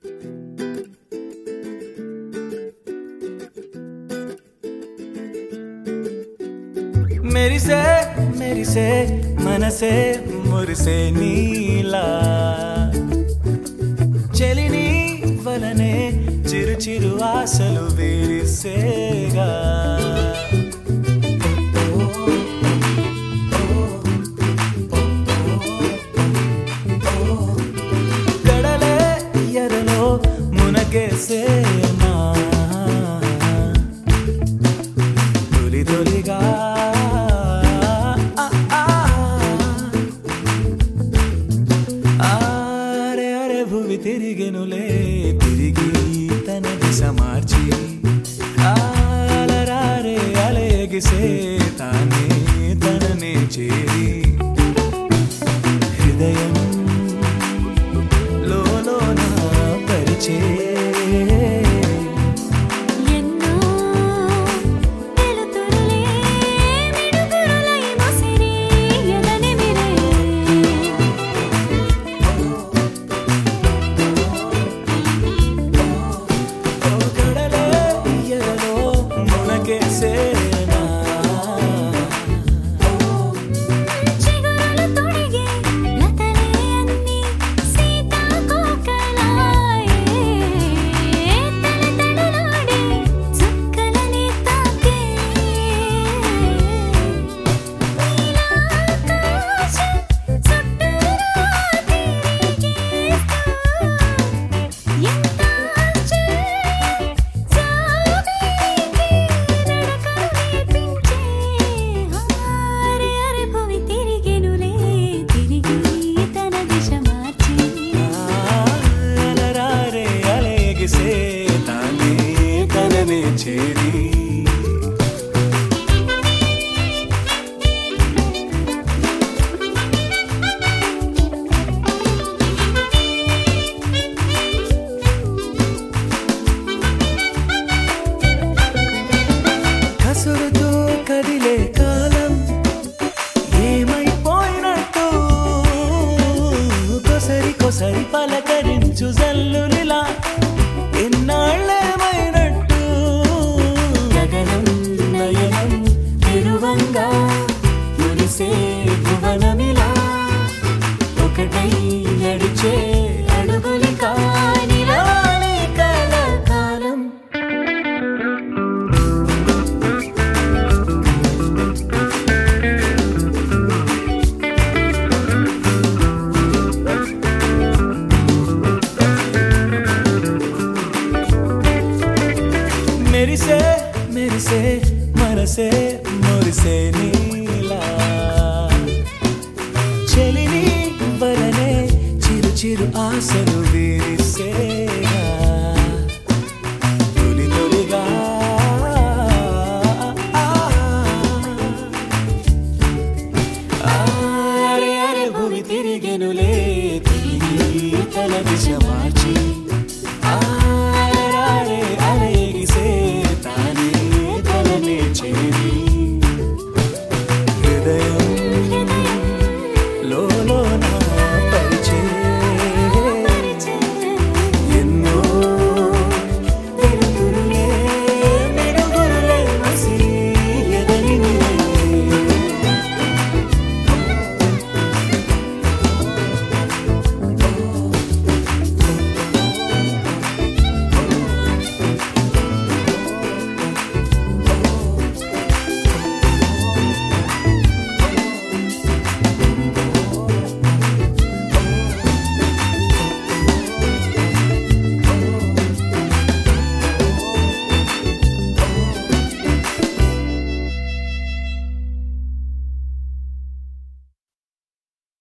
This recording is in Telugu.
మెరిసే మనసే మురిసే నీలా చెలిని వలనే చిరు చిరు ఆశలు విరిసేగా కడలే ఎరలో మునగేసేనా తొలి తొలిగా తిరిగెనులే తిరిగి తన దిశ మార్చి అలరారే అలయగిసే తానే తననే చేరి హృదయం లోన పరిచే చేరి కసురుతో కదిలే కాలం ఏమైపోయినట్టు కొసరి కొసరి పలకరించు జల్లులిలా ఎన్నాళ్ళేమైనట్టు గగనం నయనం తిరువంగా మురిసే భువనమిలా ఒకటై నడిచే అడుగులి కానిలాని కలకాలం మెరిసే మనసే మురిసే నీలా చెలిని వలనే చిరు చిరు ఆశలు విరిసేగా తొలి తొలిగా అరే అరే భూమి తిరిగెనులే తిరిగి తన దిశ